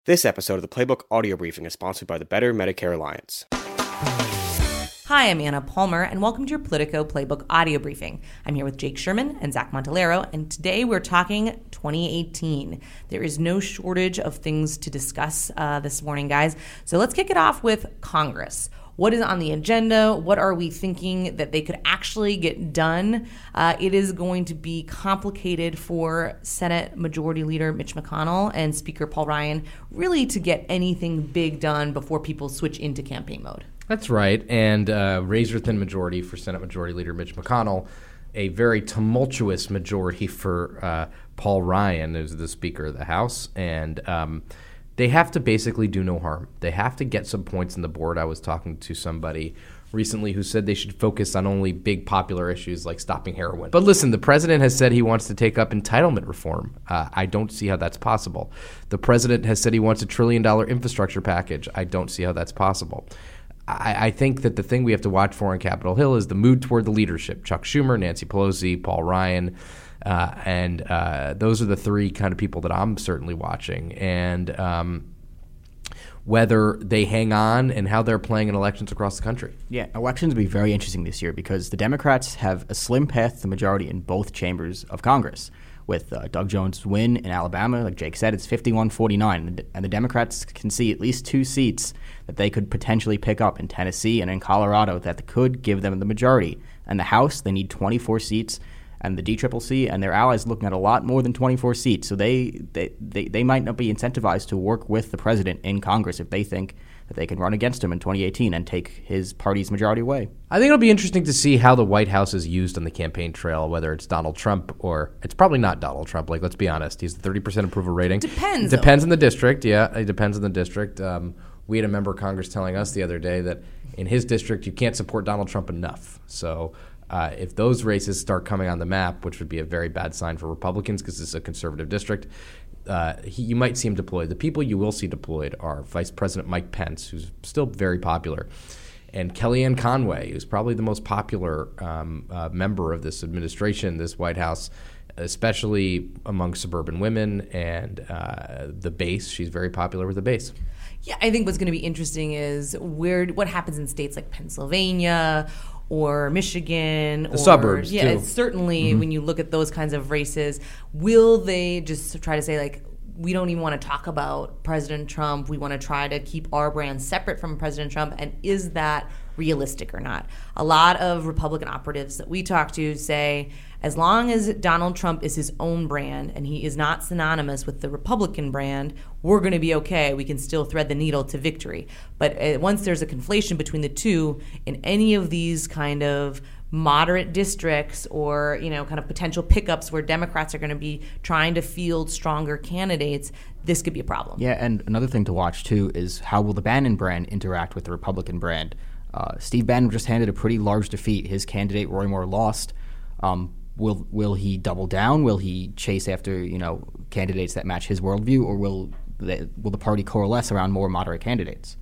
This episode of the Playbook audio briefing is sponsored by the Better Medicare Alliance. Hi, I'm Anna Palmer, and welcome to your Politico Playbook audio briefing. I'm here with Jake Sherman and Zach Montellaro, and today we're talking 2018. There is no shortage of things to discuss this morning, guys. So let's kick it off with Congress. What is on the agenda? What are we thinking that they could actually get done? It is going to be complicated for Senate Majority Leader Mitch McConnell and Speaker Paul Ryan really to get anything big done before people switch into campaign mode. That's right, and razor-thin majority for Senate Majority Leader Mitch McConnell, a very tumultuous majority for Paul Ryan, who's the Speaker of the House, and they have to basically do no harm. They have to get some points on the board. I was talking to somebody recently who said they should focus on only big popular issues like stopping heroin. But listen, the president has said he wants to take up entitlement reform. I don't see how that's possible. The president has said he wants $1 trillion infrastructure package. I don't see how that's possible. I think that the thing we have to watch for on Capitol Hill is the mood toward the leadership. Chuck Schumer, Nancy Pelosi, Paul Ryan, and those are the three kind of people that I'm certainly watching. And whether they hang on and how they're playing in elections across the country. Yeah, elections will be very interesting this year because the Democrats have a slim path to the majority in both chambers of Congress. With Doug Jones' win in Alabama, like Jake said, it's 51-49, and the Democrats can see at least 2 seats that they could potentially pick up in Tennessee and in Colorado that could give them the majority. And the House, they need 24 seats, and the DCCC and their allies looking at a lot more than 24 seats. So they might not be incentivized to work with the president in Congress if they think that they can run against him in 2018 and take his party's majority away. I think it'll be interesting to see how the White House is used on the campaign trail, whether it's Donald Trump or it's probably not Donald Trump. Like, let's be honest. He's the 30% approval rating. Depends on the district. Yeah, it depends on the district. We had a member of Congress telling us the other day that in his district you can't support Donald Trump enough. So if those races start coming on the map, which would be a very bad sign for Republicans because it's a conservative district, you might see him deployed. The people you will see deployed are Vice President Mike Pence, who's still very popular, and Kellyanne Conway, who's probably the most popular member of this administration, this White House, especially among suburban women and the base. She's very popular with the base. Yeah, I think what's going to be interesting is what happens in states like Pennsylvania or Michigan. The suburbs, yeah, too. Certainly when you look at those kinds of races, will they just try to say, like, we don't even want to talk about President Trump. We want to try to keep our brand separate from President Trump. And is that realistic or not? A lot of Republican operatives that we talk to say, as long as Donald Trump is his own brand and he is not synonymous with the Republican brand, we're going to be okay. We can still thread the needle to victory. But once there's a conflation between the two in any of these kind of moderate districts or, kind of potential pickups where Democrats are going to be trying to field stronger candidates, this could be a problem. Yeah, and another thing to watch, too, is how will the Bannon brand interact with the Republican brand? Steve Bannon just handed a pretty large defeat. His candidate, Roy Moore, lost. Will he double down? Will he chase after, candidates that match his worldview, or will the party coalesce around more moderate candidates?